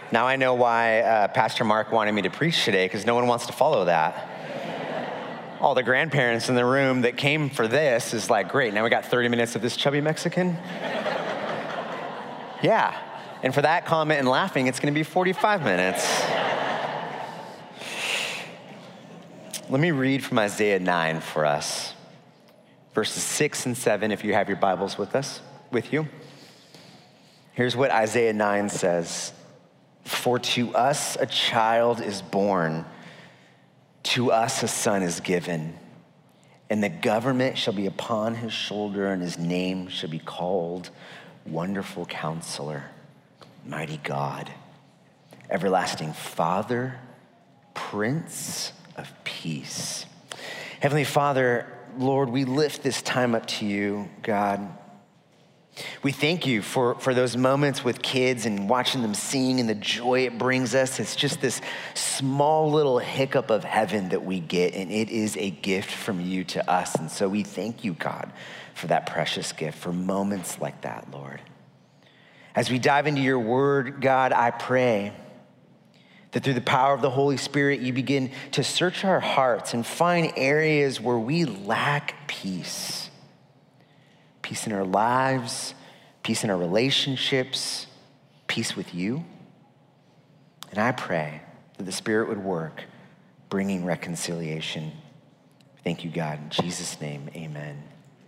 Now I know why Pastor Mark wanted me to preach today, because no one wants to follow that. All the grandparents in the room that came for this is like, great, now we got 30 minutes of this chubby Mexican? Yeah, and for that comment and laughing, it's gonna be 45 minutes. Let me read from Isaiah 9 for us. Verses 6 and 7, if you have your Bibles with you. Here's what Isaiah 9 says. For to us a child is born, to us a son is given, and the government shall be upon his shoulder, and his name shall be called Wonderful Counselor, Mighty God, Everlasting Father, Prince of Peace. Heavenly Father, Lord, we lift this time up to you, God. We thank you for those moments with kids and watching them sing and the joy it brings us. It's just this small little hiccup of heaven that we get, and it is a gift from you to us. And so we thank you, God, for that precious gift, for moments like that, Lord. As we dive into your word, God, I pray that through the power of the Holy Spirit, you begin to search our hearts and find areas where we lack peace. Peace in our lives, peace in our relationships, peace with you. And I pray that the Spirit would work, bringing reconciliation. Thank you, God. In Jesus' name, amen.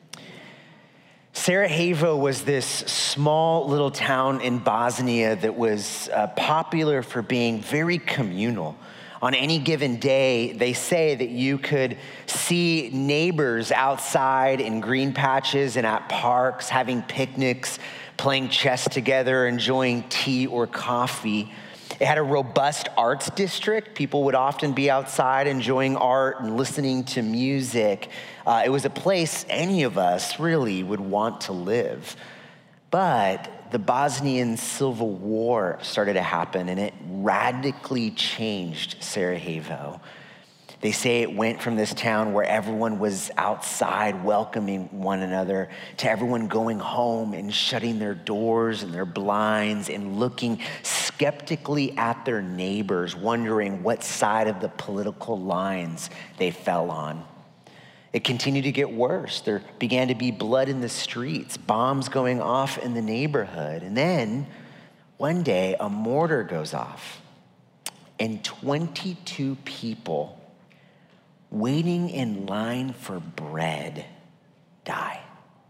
Sarajevo was this small little town in Bosnia that was popular for being very communal. On any given day, they say that you could see neighbors outside in green patches and at parks, having picnics, playing chess together, enjoying tea or coffee. It had a robust arts district. People would often be outside enjoying art and listening to music. It was a place any of us really would want to live. But the Bosnian Civil War started to happen, and it radically changed Sarajevo. They say it went from this town where everyone was outside welcoming one another to everyone going home and shutting their doors and their blinds and looking skeptically at their neighbors, wondering what side of the political lines they fell on. It continued to get worse. There began to be blood in the streets, bombs going off in the neighborhood. And then one day a mortar goes off and 22 people waiting in line for bread die.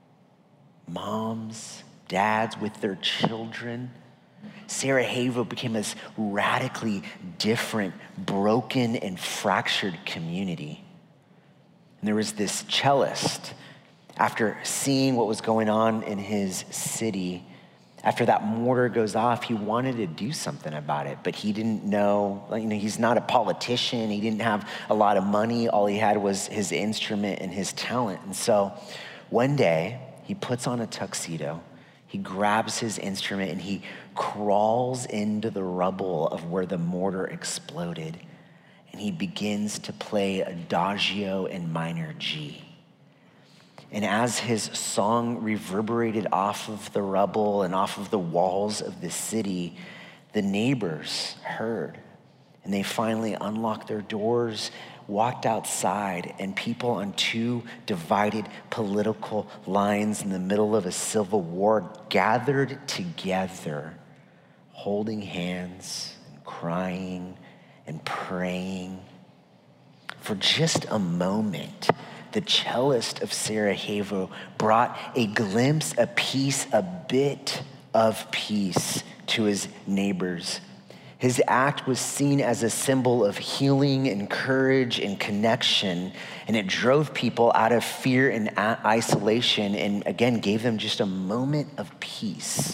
Moms, dads with their children. Sarajevo became this radically different, broken and fractured community. And there was this cellist, after seeing what was going on in his city, after that mortar goes off, he wanted to do something about it, but he didn't know, he's not a politician. He didn't have a lot of money. All he had was his instrument and his talent. And so one day he puts on a tuxedo, he grabs his instrument and he crawls into the rubble of where the mortar exploded. And he begins to play Adagio in minor G. And as his song reverberated off of the rubble and off of the walls of the city, the neighbors heard. And they finally unlocked their doors, walked outside, and people on two divided political lines in the middle of a civil war gathered together, holding hands and crying and praying. For just a moment, the cellist of Sarajevo brought a glimpse, a piece, a bit of peace to his neighbors. His act was seen as a symbol of healing and courage and connection, and it drove people out of fear and isolation, and again, gave them just a moment of peace.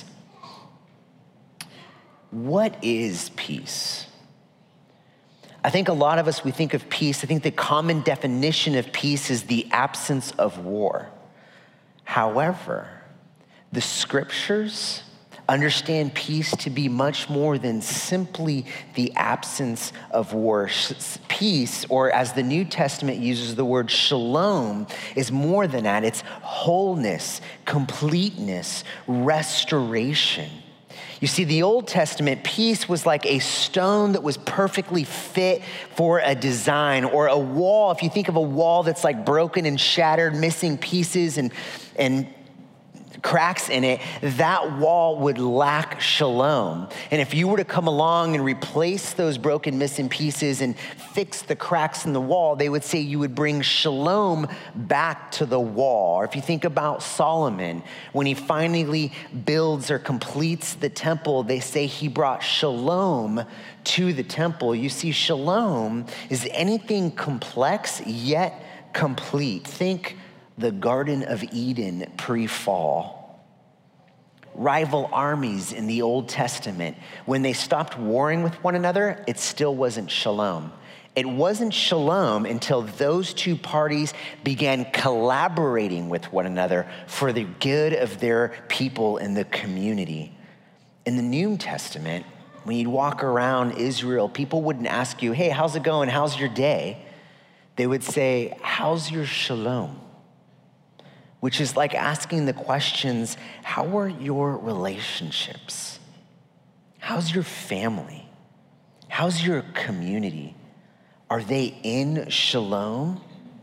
What is peace? I think a lot of us, we think of peace. I think the common definition of peace is the absence of war. However, the scriptures understand peace to be much more than simply the absence of war. Peace, or as the New Testament uses the word shalom, is more than that. It's wholeness, completeness, restoration. You see, the Old Testament, peace was like a stone that was perfectly fit for a design, or a wall. If you think of a wall that's like broken and shattered, missing pieces and cracks in it, that wall would lack shalom. And if you were to come along and replace those broken, missing pieces and fix the cracks in the wall, they would say you would bring shalom back to the wall. Or if you think about Solomon, when he finally builds or completes the temple, they say he brought shalom to the temple. You see, shalom is anything complex yet complete. Think the Garden of Eden pre-fall. Rival armies in the Old Testament, when they stopped warring with one another, it still wasn't shalom. It wasn't shalom until those two parties began collaborating with one another for the good of their people and the community. In the New Testament, when you'd walk around Israel, people wouldn't ask you, hey, how's it going? How's your day? They would say, how's your shalom? Which is like asking the questions, how are your relationships? How's your family? How's your community? Are they in shalom?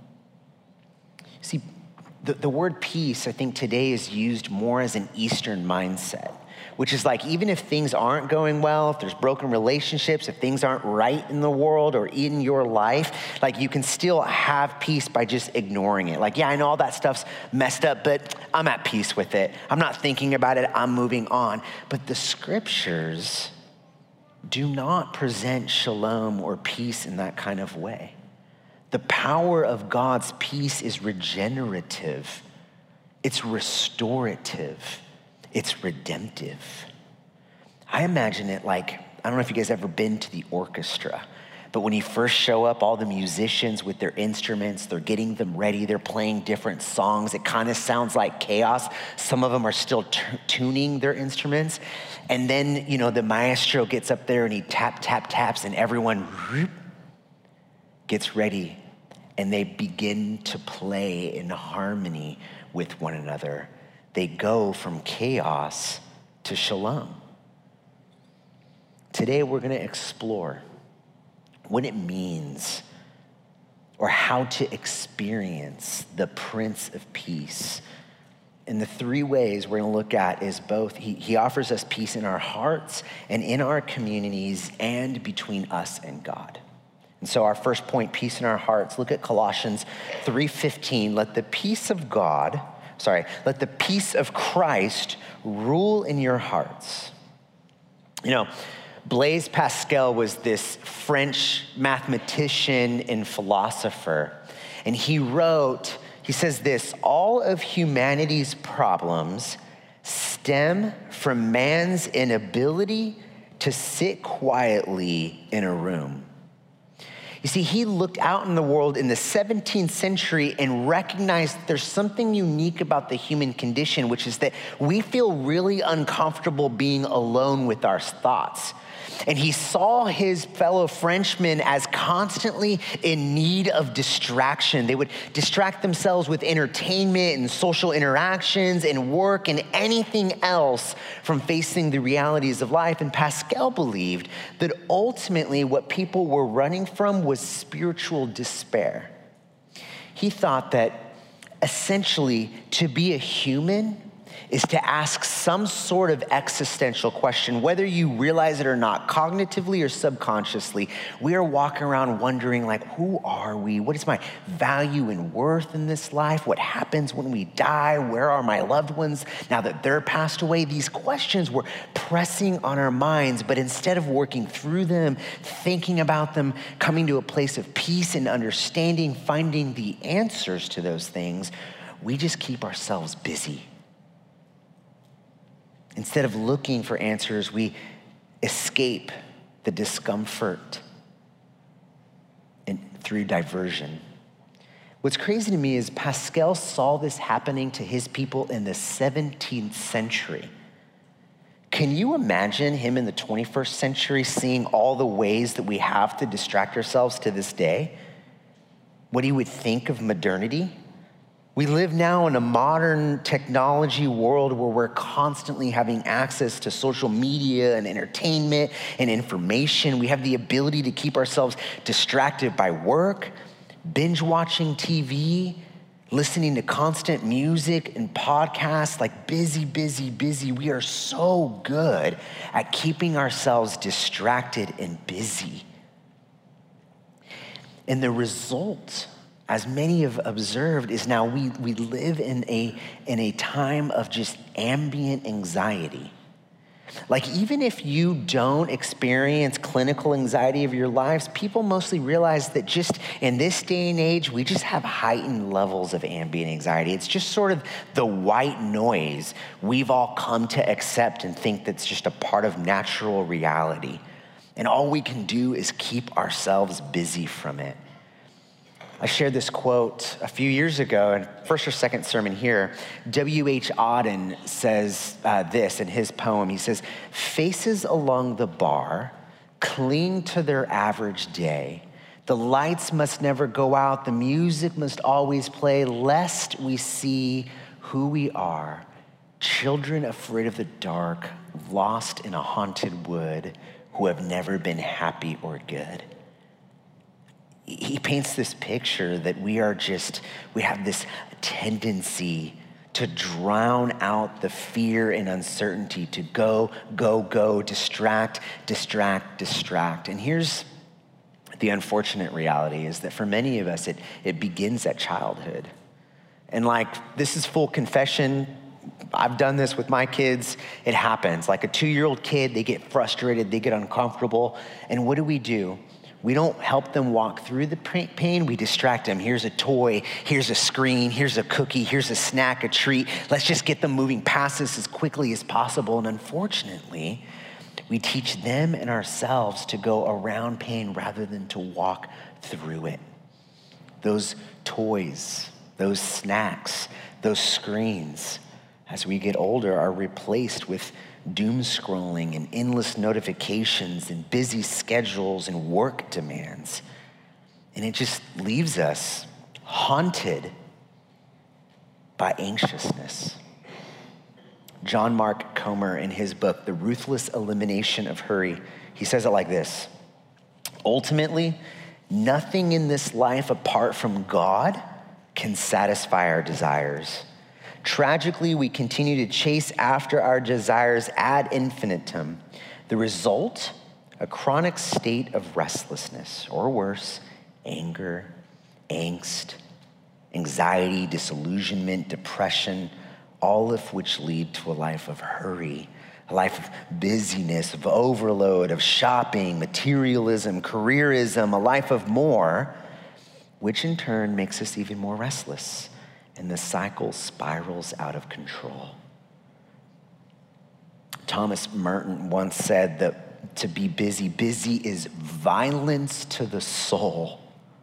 See, the word peace, I think today is used more as an Eastern mindset, which is like, even if things aren't going well, if there's broken relationships, if things aren't right in the world or in your life, like you can still have peace by just ignoring it. Like, yeah, I know all that stuff's messed up, but I'm at peace with it. I'm not thinking about it, I'm moving on. But the scriptures do not present shalom or peace in that kind of way. The power of God's peace is regenerative. It's restorative. It's redemptive. I imagine it like, I don't know if you guys ever been to the orchestra, but when you first show up, all the musicians with their instruments, they're getting them ready, they're playing different songs. It kind of sounds like chaos. Some of them are still tuning their instruments. And then, the maestro gets up there and he taps, and everyone gets ready and they begin to play in harmony with one another. They go from chaos to shalom. Today, we're going to explore what it means or how to experience the Prince of Peace. And the three ways we're going to look at is both, he offers us peace in our hearts and in our communities and between us and God. And so our first point, peace in our hearts, look at Colossians 3:15. Let the peace of Christ rule in your hearts. Blaise Pascal was this French mathematician and philosopher. And he says this, all of humanity's problems stem from man's inability to sit quietly in a room. You see, he looked out in the world in the 17th century and recognized that there's something unique about the human condition, which is that we feel really uncomfortable being alone with our thoughts. And he saw his fellow Frenchmen as constantly in need of distraction. They would distract themselves with entertainment and social interactions and work and anything else from facing the realities of life. And Pascal believed that ultimately what people were running from was spiritual despair. He thought that essentially to be a human is to ask some sort of existential question, whether you realize it or not, cognitively or subconsciously. We are walking around wondering, like, who are we? What is my value and worth in this life? What happens when we die? Where are my loved ones now that they're passed away? These questions were pressing on our minds, but instead of working through them, thinking about them, coming to a place of peace and understanding, finding the answers to those things, we just keep ourselves busy. Instead of looking for answers, we escape the discomfort and through diversion. What's crazy to me is Pascal saw this happening to his people in the 17th century. Can you imagine him in the 21st century seeing all the ways that we have to distract ourselves to this day? What he would think of modernity? We live now in a modern technology world where we're constantly having access to social media and entertainment and information. We have the ability to keep ourselves distracted by work, binge watching TV, listening to constant music and podcasts, like busy, busy, busy. We are so good at keeping ourselves distracted and busy. And the result, as many have observed, is now we live in a time of just ambient anxiety. Like, even if you don't experience clinical anxiety of your lives, people mostly realize that just in this day and age, we just have heightened levels of ambient anxiety. It's just sort of the white noise we've all come to accept and think that's just a part of natural reality. And all we can do is keep ourselves busy from it. I shared this quote a few years ago, in first or second sermon here. W.H. Auden says this in his poem. He says, "Faces along the bar cling to their average day. The lights must never go out. The music must always play, lest we see who we are. Children afraid of the dark, lost in a haunted wood, who have never been happy or good." He paints this picture that we have this tendency to drown out the fear and uncertainty, to go, distract. And here's the unfortunate reality, is that for many of us, it begins at childhood. And like, this is full confession. I've done this with my kids. It happens. Like a 2-year-old kid, they get frustrated, they get uncomfortable. And what do? We don't help them walk through the pain. We distract them. Here's a toy. Here's a screen. Here's a cookie. Here's a snack, a treat. Let's just get them moving past this as quickly as possible. And unfortunately, we teach them and ourselves to go around pain rather than to walk through it. Those toys, those snacks, those screens, as we get older, are replaced with doom scrolling and endless notifications and busy schedules and work demands. And it just leaves us haunted by anxiousness. John Mark Comer, in his book, The Ruthless Elimination of Hurry, he says it like this: ultimately, nothing in this life apart from God can satisfy our desires. Tragically, we continue to chase after our desires ad infinitum. The result, a chronic state of restlessness, or worse, anger, angst, anxiety, disillusionment, depression, all of which lead to a life of hurry, a life of busyness, of overload, of shopping, materialism, careerism, a life of more, which in turn makes us even more restless. And the cycle spirals out of control. Thomas Merton once said that to be busy is violence to the soul.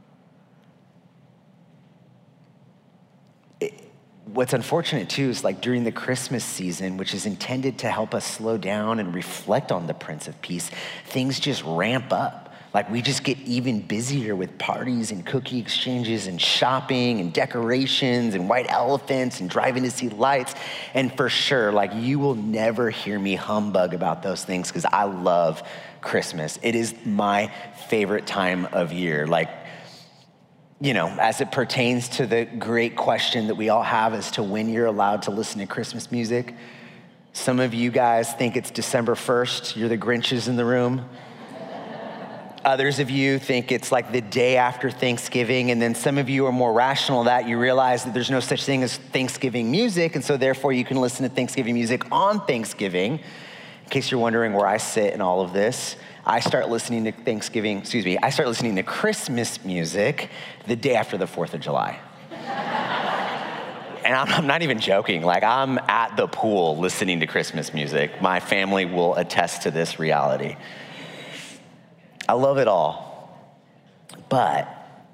What's unfortunate too is, like, during the Christmas season, which is intended to help us slow down and reflect on the Prince of Peace, things just ramp up. Like, we just get even busier with parties and cookie exchanges and shopping and decorations and white elephants and driving to see lights. And for sure, like, you will never hear me humbug about those things because I love Christmas. It is my favorite time of year. Like, you know, as it pertains to the great question that we all have as to when you're allowed to listen to Christmas music. Some of you guys think it's December 1st. You're the Grinches in the room. Others of you think it's like the day after Thanksgiving, and then some of you are more rational that you realize that there's no such thing as Thanksgiving music, and so therefore you can listen to Thanksgiving music on Thanksgiving. In case you're wondering where I sit in all of this, I start listening to Christmas music the day after the 4th of July. And I'm not even joking. Like, I'm at the pool listening to Christmas music. My family will attest to this reality. I love it all. But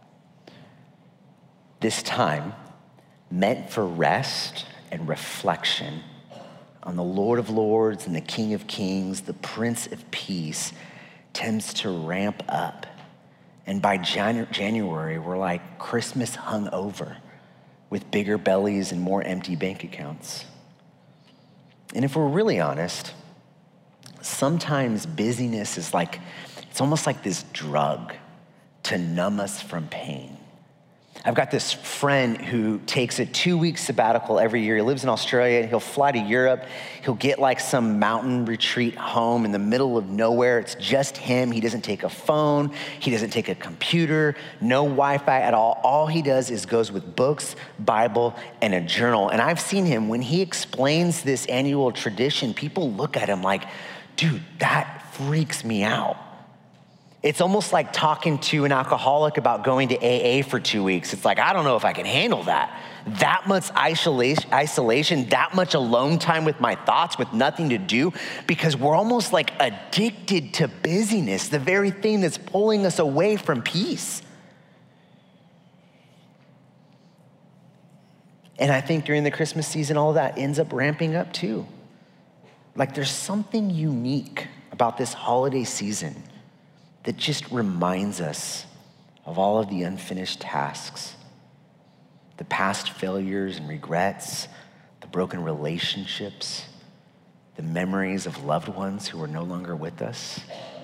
this time, meant for rest and reflection on the Lord of Lords and the King of Kings, the Prince of Peace, tends to ramp up. And by January, we're like Christmas hung over. with bigger bellies and more empty bank accounts. And if we're really honest, sometimes busyness is it's almost like this drug to numb us from pain. I've got this friend who takes a 2-week sabbatical every year. He lives in Australia and he'll fly to Europe. He'll get some mountain retreat home in the middle of nowhere. It's just him. He doesn't take a phone. He doesn't take a computer, no Wi-Fi at all. All he does is goes with books, Bible, and a journal. And I've seen him, when he explains this annual tradition, people look at him like, dude, that freaks me out. It's almost like talking to an alcoholic about going to AA for 2 weeks. It's like, I don't know if I can handle that. That much isolation, that much alone time with my thoughts with nothing to do, because we're almost addicted to busyness, the very thing that's pulling us away from peace. And I think during the Christmas season, all of that ends up ramping up too. There's something unique about this holiday season that just reminds us of all of the unfinished tasks, the past failures and regrets, the broken relationships, the memories of loved ones who are no longer with us.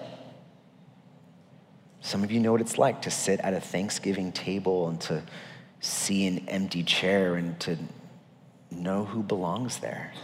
Some of you know what it's like to sit at a Thanksgiving table and to see an empty chair and to know who belongs there.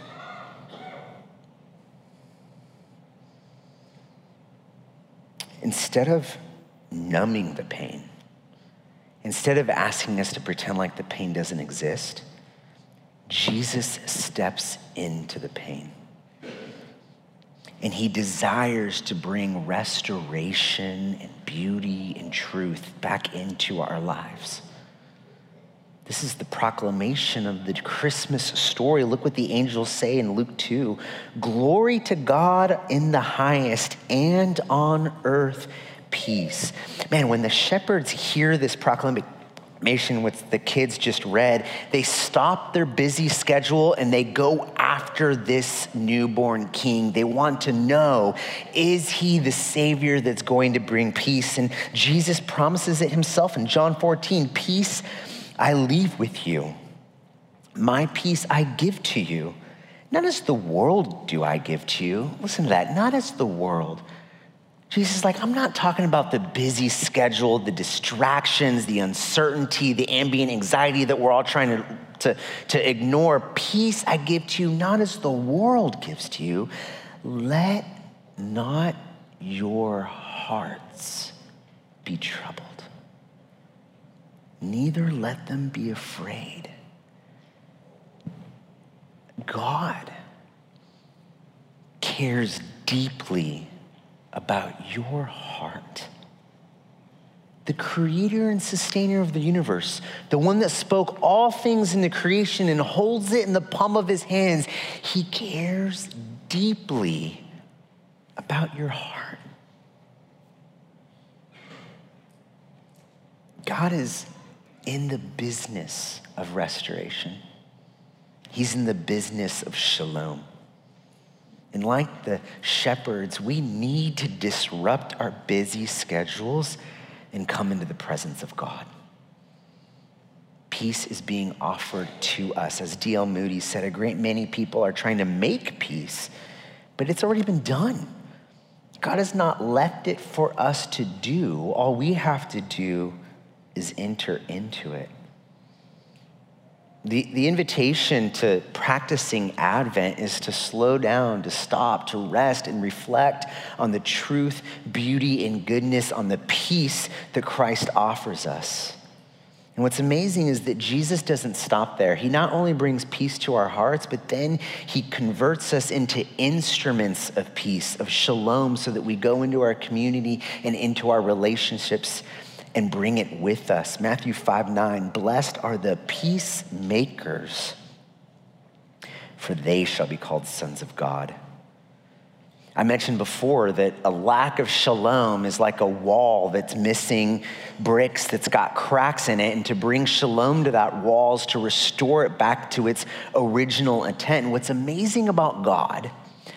Instead of numbing the pain, instead of asking us to pretend like the pain doesn't exist, Jesus steps into the pain. And he desires to bring restoration and beauty and truth back into our lives. This is the proclamation of the Christmas story. Look what the angels say in Luke 2. Glory to God in the highest, and on earth peace. Man, when the shepherds hear this proclamation, which the kids just read, they stop their busy schedule and they go after this newborn king. They want to know, is he the Savior that's going to bring peace? And Jesus promises it himself in John 14, peace I leave with you. My peace I give to you. Not as the world do I give to you. Listen to that, not as the world. Jesus is I'm not talking about the busy schedule, the distractions, the uncertainty, the ambient anxiety that we're all trying to ignore. Peace I give to you, not as the world gives to you. Let not your hearts be troubled. Neither let them be afraid. God cares deeply about your heart. The creator and sustainer of the universe, the one that spoke all things into creation and holds it in the palm of his hands, he cares deeply about your heart. God is in the business of restoration. He's in the business of shalom. And like the shepherds, we need to disrupt our busy schedules and come into the presence of God. Peace is being offered to us. As D.L. Moody said, a great many people are trying to make peace, but it's already been done. God has not left it for us to do. All we have to do is enter into it. The invitation to practicing Advent is to slow down, to stop, to rest and reflect on the truth, beauty, and goodness, on the peace that Christ offers us. And what's amazing is that Jesus doesn't stop there. He not only brings peace to our hearts, but then he converts us into instruments of peace, of shalom, so that we go into our community and into our relationships and bring it with us. Matthew 5:9, blessed are the peacemakers, for they shall be called sons of God. I mentioned before that a lack of shalom is like a wall that's missing bricks, that's got cracks in it, and to bring shalom to that wall is to restore it back to its original intent. And what's amazing about God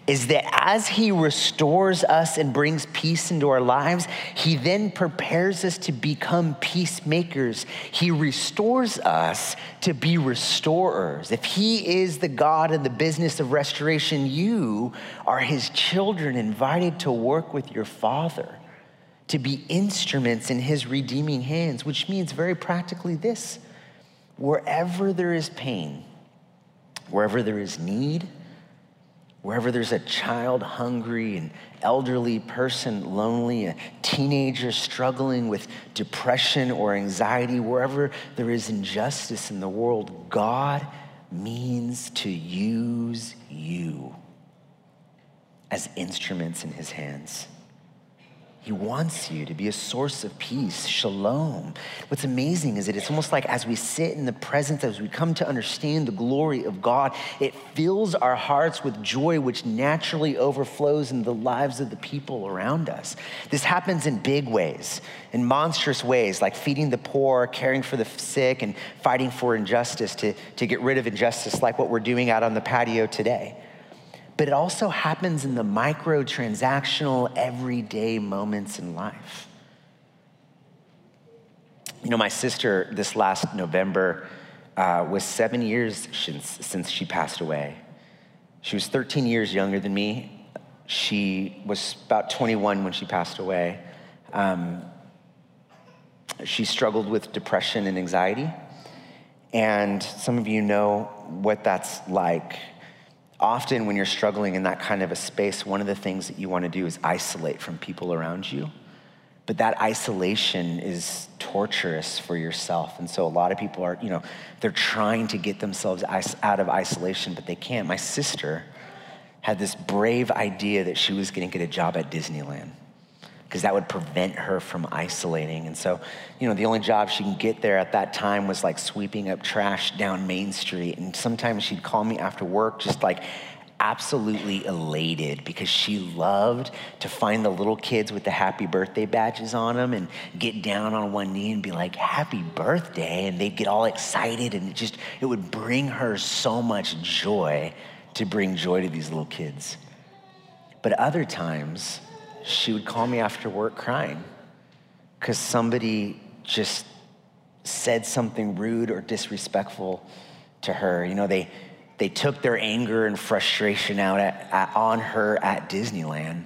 is that as he restores us and brings peace into our lives, he then prepares us to become peacemakers. He restores us to be restorers. If he is the God in the business of restoration, you are his children invited to work with your Father, to be instruments in his redeeming hands, which means very practically this: wherever there is pain, wherever there is need, wherever there's a child hungry, an elderly person lonely, a teenager struggling with depression or anxiety, wherever there is injustice in the world, God means to use you as instruments in his hands. He wants you to be a source of peace, shalom. What's amazing is that it's almost like as we sit in the presence, as we come to understand the glory of God, it fills our hearts with joy, which naturally overflows in the lives of the people around us. This happens in big ways, in monstrous ways, like feeding the poor, caring for the sick, and fighting for injustice to get rid of injustice, like what we're doing out on the patio today. But it also happens in the micro-transactional, everyday moments in life. You know, my sister this last November was 7 years since she passed away. She was 13 years younger than me. She was about 21 when she passed away. She struggled with depression and anxiety. And some of you know what that's like. Often when you're struggling in that kind of a space, one of the things that you want to do is isolate from people around you. But that isolation is torturous for yourself. And so a lot of people are, they're trying to get themselves out of isolation, but they can't. My sister had this brave idea that she was going to get a job at Disneyland, because that would prevent her from isolating. And so, the only job she can get there at that time was like sweeping up trash down Main Street. And sometimes she'd call me after work just like absolutely elated, because she loved to find the little kids with the happy birthday badges on them and get down on one knee and be like, happy birthday. And they'd get all excited, and it would bring her so much joy to bring joy to these little kids. But other times, she would call me after work crying because somebody just said something rude or disrespectful to her. They took their anger and frustration out on her at Disneyland.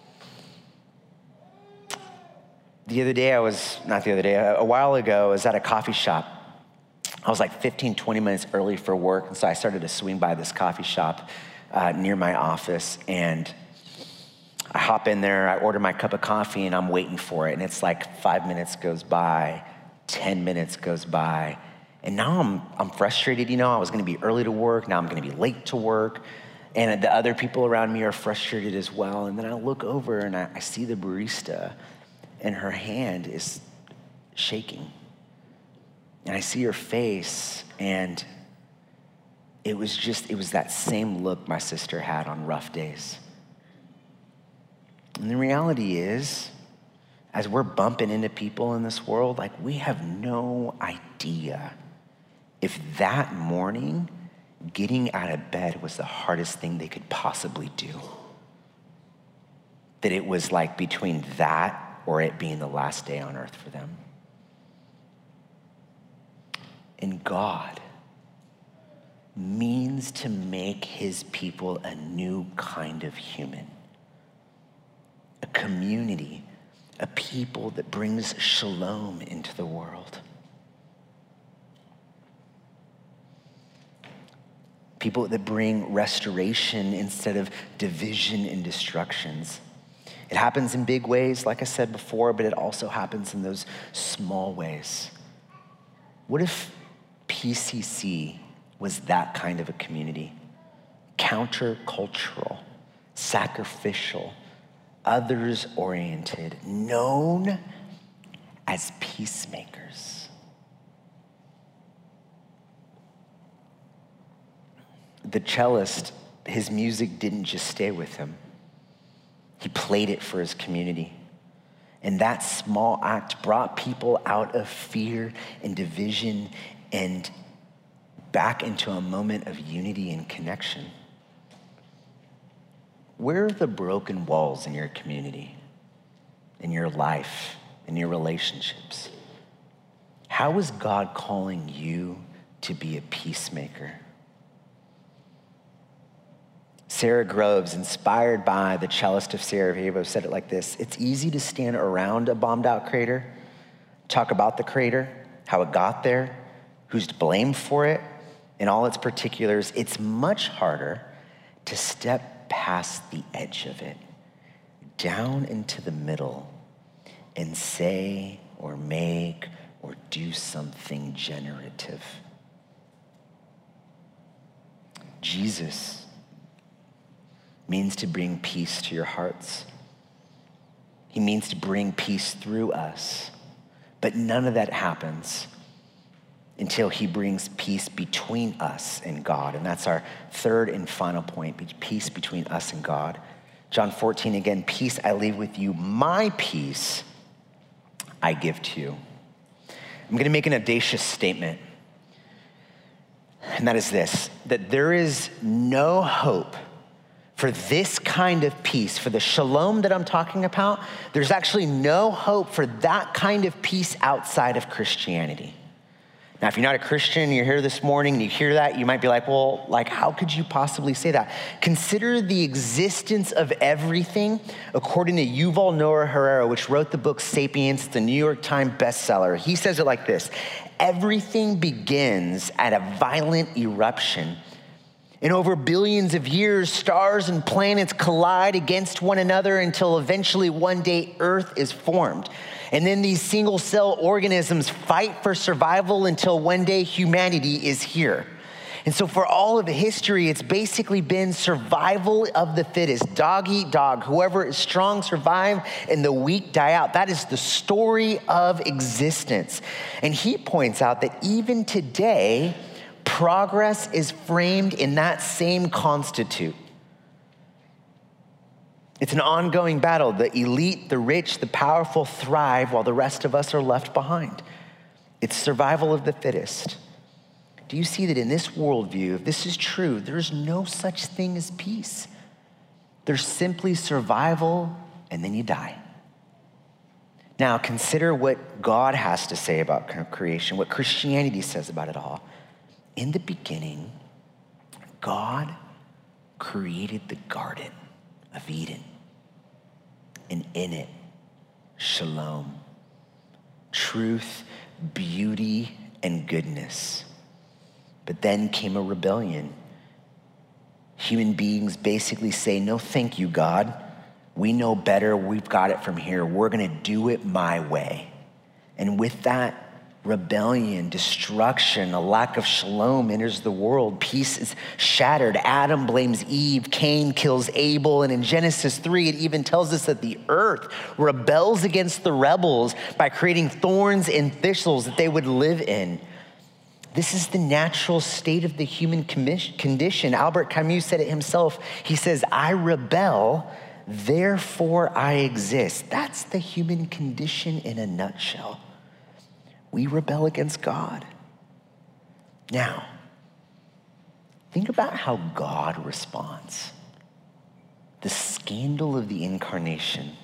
A while ago, I was at a coffee shop. I was like 15, 20 minutes early for work, and so I started to swing by this coffee shop near my office, and I hop in there, I order my cup of coffee, and I'm waiting for it. And it's like 5 minutes goes by, 10 minutes goes by. And now I'm frustrated. I was going to be early to work. Now I'm going to be late to work. And the other people around me are frustrated as well. And then I look over and I see the barista, and her hand is shaking. And I see her face, and it was that same look my sister had on rough days. And the reality is, as we're bumping into people in this world, like, we have no idea if that morning getting out of bed was the hardest thing they could possibly do. That it was like between that or it being the last day on earth for them. And God means to make his people a new kind of human. A community, a people that brings shalom into the world. People that bring restoration instead of division and destructions. It happens in big ways, like I said before, but it also happens in those small ways. What if PCC was that kind of a community? Countercultural, sacrificial, others-oriented, known as peacemakers. The cellist, his music didn't just stay with him. He played it for his community. And that small act brought people out of fear and division and back into a moment of unity and connection. Where are the broken walls in your community, in your life, in your relationships? How is God calling you to be a peacemaker? Sarah Groves, inspired by the cellist of Sarajevo, said it like this: it's easy to stand around a bombed out crater, talk about the crater, how it got there, who's to blame for it, in all its particulars. It's much harder to step past the edge of it, down into the middle, and say or make or do something generative. Jesus means to bring peace to your hearts. He means to bring peace through us. But none of that happens until he brings peace between us and God. And that's our third and final point, peace between us and God. John 14, again, peace I leave with you, my peace I give to you. I'm gonna make an audacious statement, and that is this: that there is no hope for this kind of peace, for the shalom that I'm talking about. There's actually no hope for that kind of peace outside of Christianity. Now, if you're not a Christian and you're here this morning and you hear that, you might be like, well, how could you possibly say that? Consider the existence of everything according to Yuval Noah Harari, which wrote the book Sapiens. It's a New York Times bestseller. He says it like this: everything begins at a violent eruption. And over billions of years, stars and planets collide against one another until eventually one day Earth is formed. And then these single cell organisms fight for survival until one day humanity is here. And so for all of history, it's basically been survival of the fittest. Dog eat dog. Whoever is strong survive and the weak die out. That is the story of existence. And he points out that even today, progress is framed in that same constitute. It's an ongoing battle. The elite, the rich, the powerful thrive while the rest of us are left behind. It's survival of the fittest. Do you see that in this worldview, if this is true, there's no such thing as peace? There's simply survival and then you die. Now consider what God has to say about creation, what Christianity says about it all. In the beginning, God created the Garden of Eden. And in it, shalom, truth, beauty, and goodness. But then came a rebellion. Human beings basically say, no, thank you, God. We know better. We've got it from here. We're going to do it my way. And with that, rebellion, destruction, a lack of shalom enters the world. Peace is shattered. Adam blames Eve. Cain kills Abel. And in Genesis 3, it even tells us that the earth rebels against the rebels by creating thorns and thistles that they would live in. This is the natural state of the human condition. Albert Camus said it himself. He says, I rebel, therefore I exist. That's the human condition in a nutshell. We rebel against God. Now, think about how God responds. The scandal of the incarnation.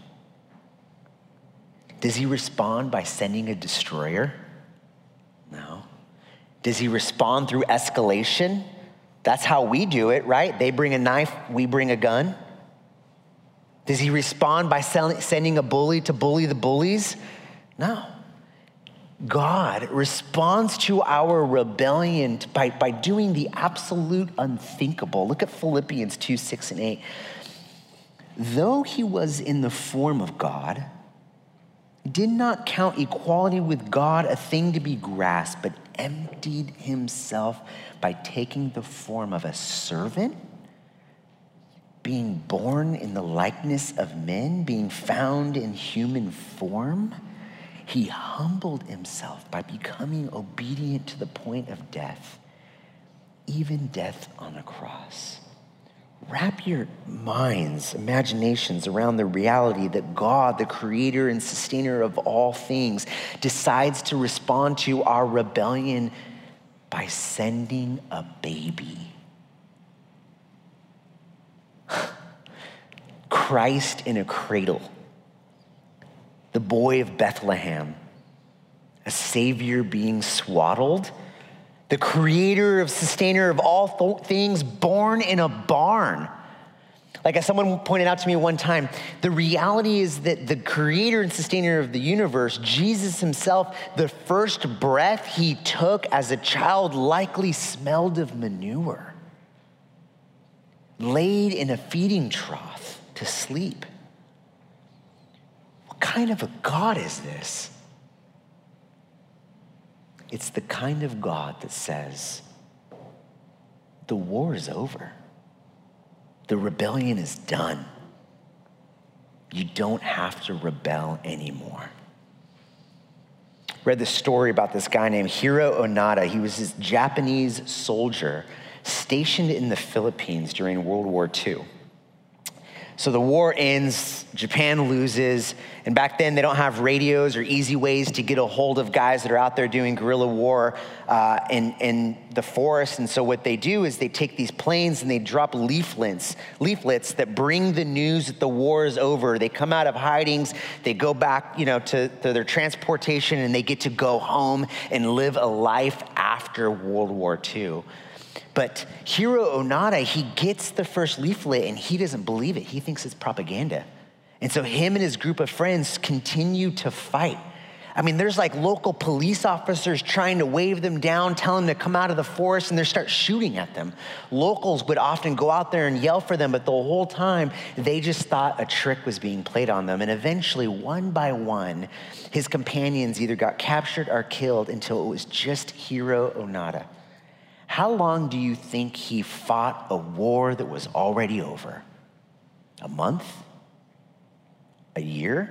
Does he respond by sending a destroyer? No. Does he respond through escalation? That's how we do it, right? They bring a knife, we bring a gun. Does he respond by sending a bully to bully the bullies? No. God responds to our rebellion by doing the absolute unthinkable. Look at Philippians 2, 6, and 8. Though he was in the form of God, did not count equality with God a thing to be grasped, but emptied himself by taking the form of a servant, being born in the likeness of men, being found in human form. He humbled himself by becoming obedient to the point of death, even death on a cross. Wrap your minds, imaginations around the reality that God, the creator and sustainer of all things, decides to respond to our rebellion by sending a baby. Christ in a cradle, the boy of Bethlehem, a savior being swaddled, the creator of sustainer of all things born in a barn. Like as someone pointed out to me one time, the reality is that the creator and sustainer of the universe, Jesus himself, the first breath he took as a child likely smelled of manure, laid in a feeding trough to sleep. What kind of a God is this? It's the kind of God that says, the war is over. The rebellion is done. You don't have to rebel anymore. Read the story about this guy named Hiro Onoda. He was this Japanese soldier stationed in the Philippines during World War II. So the war ends, Japan loses, and back then they don't have radios or easy ways to get a hold of guys that are out there doing guerrilla war in the forest. And so what they do is they take these planes and they drop leaflets that bring the news that the war is over. They come out of hidings, they go back, to their transportation, and they get to go home and live a life after World War II. But Hiro Onoda, he gets the first leaflet and he doesn't believe it. He thinks it's propaganda. And so him and his group of friends continue to fight. I mean, there's like local police officers trying to wave them down, tell them to come out of the forest, and they start shooting at them. Locals would often go out there and yell for them, but the whole time they just thought a trick was being played on them. And eventually, one by one, his companions either got captured or killed until it was just Hiro Onoda. How long do you think he fought a war that was already over? A month? A year?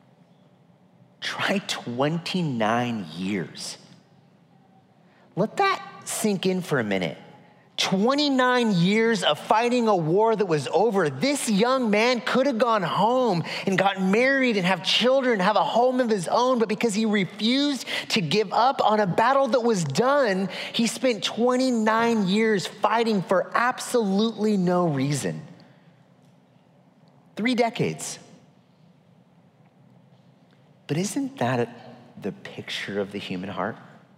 Try 29 years. Let that sink in for a minute. 29 years of fighting a war that was over. This young man could have gone home and gotten married and have children, have a home of his own, but because he refused to give up on a battle that was done, he spent 29 years fighting for absolutely no reason. 3 decades. But isn't that the picture of the human heart?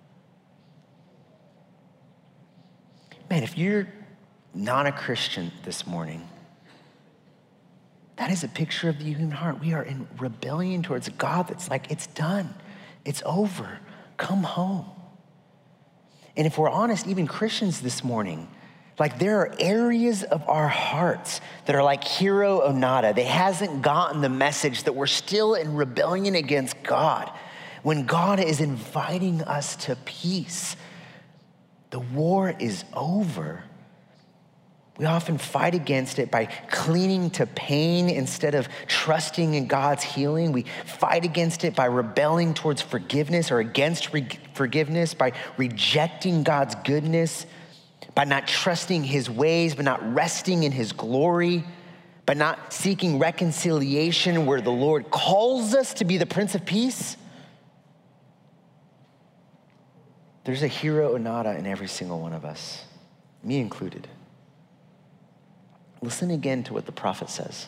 Man, if you're not a Christian this morning, that is a picture of the human heart. We are in rebellion towards a God that's like, it's done. It's over. Come home. And if we're honest, even Christians this morning, like there are areas of our hearts that are like Hiro Onoda. They hasn't gotten the message that we're still in rebellion against God when God is inviting us to peace. The war is over. We often fight against it by clinging to pain instead of trusting in God's healing. We fight against it by rebelling towards forgiveness or against forgiveness, by rejecting God's goodness, by not trusting his ways, by not resting in his glory, by not seeking reconciliation where the Lord calls us to be the Prince of Peace. There's a Hiro Onoda in every single one of us, me included. Listen again to what the prophet says.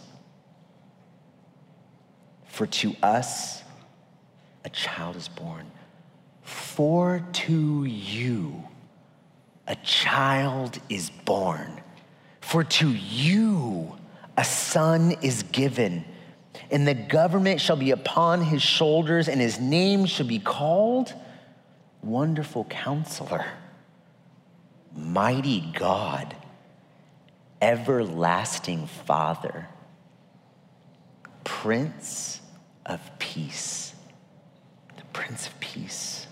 For to us a child is born. For to you a child is born. For to you a son is given. And the government shall be upon his shoulders, and his name shall be called Wonderful Counselor, Mighty God, Everlasting Father, Prince of Peace. The Prince of Peace.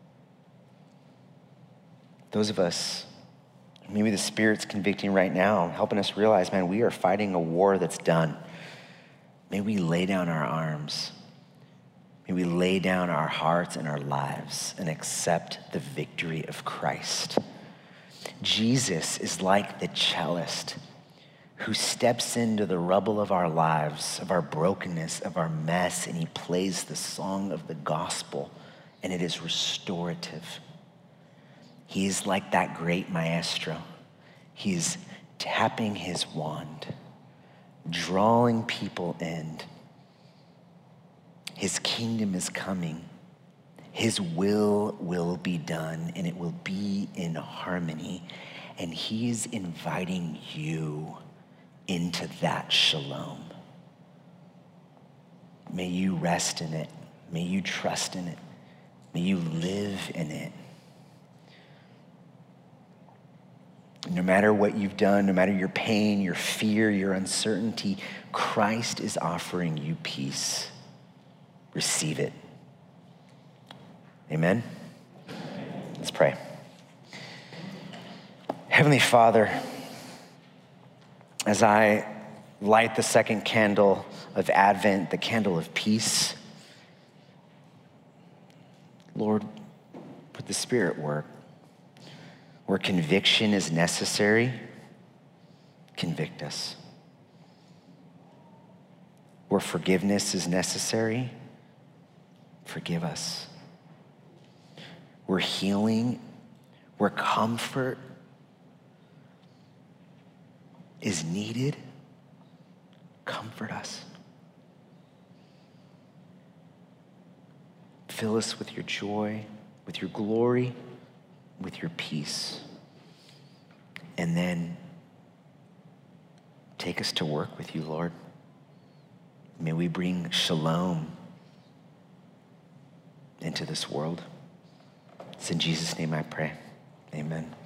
Those of us, maybe the Spirit's convicting right now, helping us realize, man, we are fighting a war that's done. May we lay down our arms. May we lay down our hearts and our lives and accept the victory of Christ. Jesus is like the cellist who steps into the rubble of our lives, of our brokenness, of our mess, and he plays the song of the gospel, and it is restorative. He is like that great maestro. He's tapping his wand, drawing people in. His kingdom is coming. His will be done, and it will be in harmony. And he's inviting you into that shalom. May you rest in it. May you trust in it. May you live in it. No matter what you've done, no matter your pain, your fear, your uncertainty, Christ is offering you peace. Receive it. Amen? Let's pray. Heavenly Father, as I light the second candle of Advent, the candle of peace, Lord, put the Spirit work. Where conviction is necessary, convict us. Where forgiveness is necessary, forgive us. Where healing, where comfort is needed, comfort us. Fill us with your joy, with your glory, with your peace. And then take us to work with you, Lord. May we bring shalom into this world. It's in Jesus' name I pray. Amen.